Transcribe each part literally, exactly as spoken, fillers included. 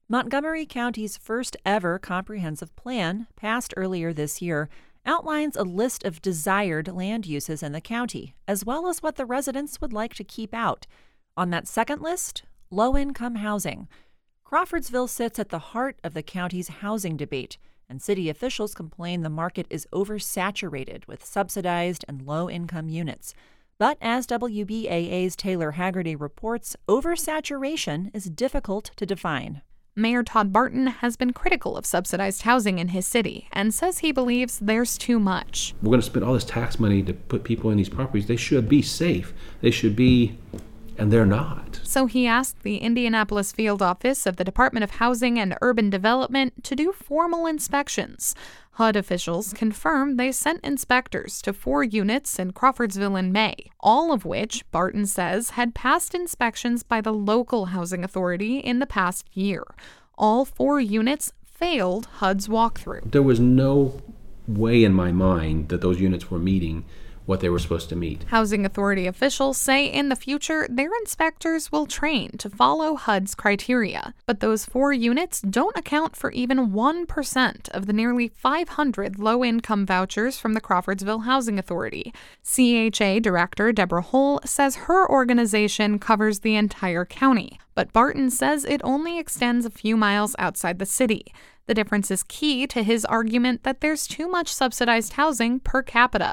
Montgomery County's first ever comprehensive plan, passed earlier this year, outlines a list of desired land uses in the county, as well as what the residents would like to keep out. On that second list, low-income housing. Crawfordsville sits at the heart of the county's housing debate, and city officials complain the market is oversaturated with subsidized and low-income units. But as W B A A's Taylor Haggerty reports, oversaturation is difficult to define. Mayor Todd Barton has been critical of subsidized housing in his city and says he believes there's too much. We're going to spend all this tax money to put people in these properties. They should be safe. They should be, and they're not. So he asked the Indianapolis field office of the Department of Housing and Urban Development to do formal inspections. H U D officials confirmed they sent inspectors to four units in Crawfordsville in May, all of which, Barton says, had passed inspections by the local housing authority in the past year. All four units failed H U D's walkthrough. There was no way in my mind that those units were meeting what they were supposed to meet. Housing authority officials say in the future their inspectors will train to follow H U D's criteria, but those four units don't account for even one percent of the nearly five hundred low-income vouchers from the Crawfordsville Housing Authority. C H A Director Deborah Hull says her organization covers the entire county, but Barton says it only extends a few miles outside the city. The difference is key to his argument that there's too much subsidized housing per capita.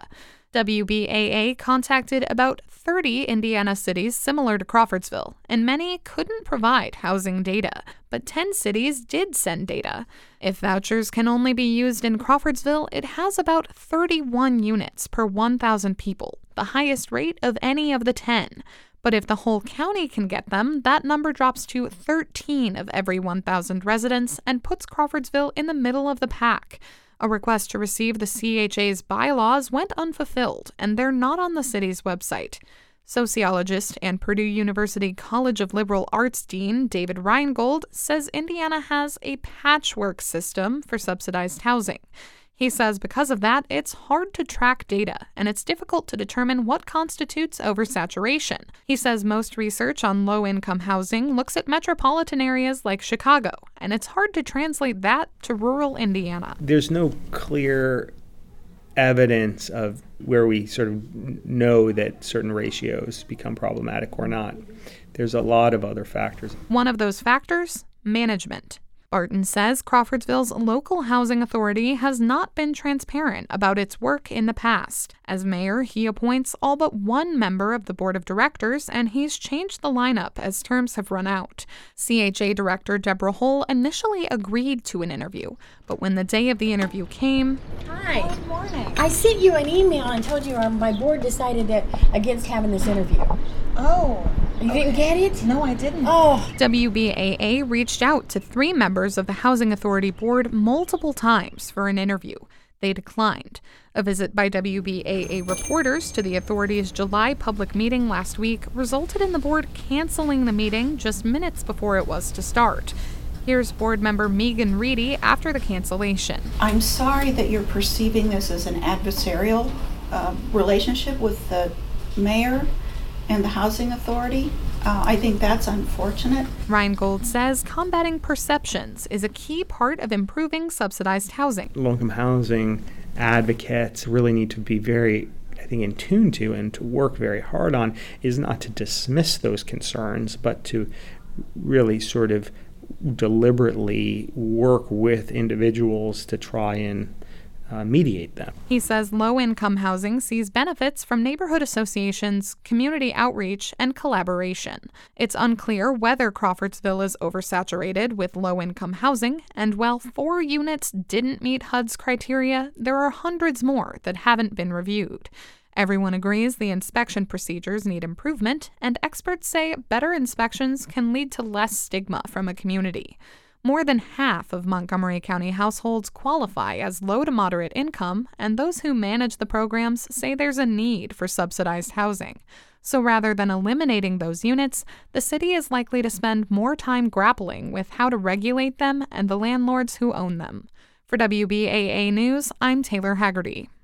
W B A A contacted about thirty Indiana cities similar to Crawfordsville, and many couldn't provide housing data, but ten cities did send data. If vouchers can only be used in Crawfordsville, it has about thirty-one units per one thousand people, the highest rate of any of the ten. But if the whole county can get them, that number drops to thirteen of every one thousand residents and puts Crawfordsville in the middle of the pack. A request to receive the C H A's bylaws went unfulfilled, and they're not on the city's website. Sociologist and Purdue University College of Liberal Arts Dean David Reingold says Indiana has a patchwork system for subsidized housing. He says because of that, it's hard to track data, and it's difficult to determine what constitutes oversaturation. He says most research on low-income housing looks at metropolitan areas like Chicago, and it's hard to translate that to rural Indiana. There's no clear evidence of where we sort of know that certain ratios become problematic or not. There's a lot of other factors. One of those factors, management. Barton says Crawfordsville's local housing authority has not been transparent about its work in the past. As mayor, he appoints all but one member of the board of directors, and he's changed the lineup as terms have run out. C H A Director Deborah Hull initially agreed to an interview, but when the day of the interview came... Hi. Good morning. I sent you an email and told you um, my board decided that against having this interview. Oh. You okay. didn't get it? No, I didn't. Oh. W B A A reached out to three members of the Housing Authority Board multiple times for an interview. They declined. A visit by W B A A reporters to the authority's July public meeting last week resulted in the board canceling the meeting just minutes before it was to start. Here's board member Megan Reedy after the cancellation. I'm sorry that you're perceiving this as an adversarial uh, relationship with the mayor and the housing authority. Uh, I think that's unfortunate. Reingold says combating perceptions is a key part of improving subsidized housing. Low-income housing advocates really need to be very, I think, in tune to and to work very hard on is not to dismiss those concerns, but to really sort of deliberately work with individuals to try and Uh, mediate them. He says low-income housing sees benefits from neighborhood associations, community outreach, and collaboration. It's unclear whether Crawfordsville is oversaturated with low-income housing, and while four units didn't meet H U D's criteria, there are hundreds more that haven't been reviewed. Everyone agrees the inspection procedures need improvement, and experts say better inspections can lead to less stigma from a community. More than half of Montgomery County households qualify as low to moderate income, and those who manage the programs say there's a need for subsidized housing. So rather than eliminating those units, the city is likely to spend more time grappling with how to regulate them and the landlords who own them. For W B A A News, I'm Taylor Haggerty.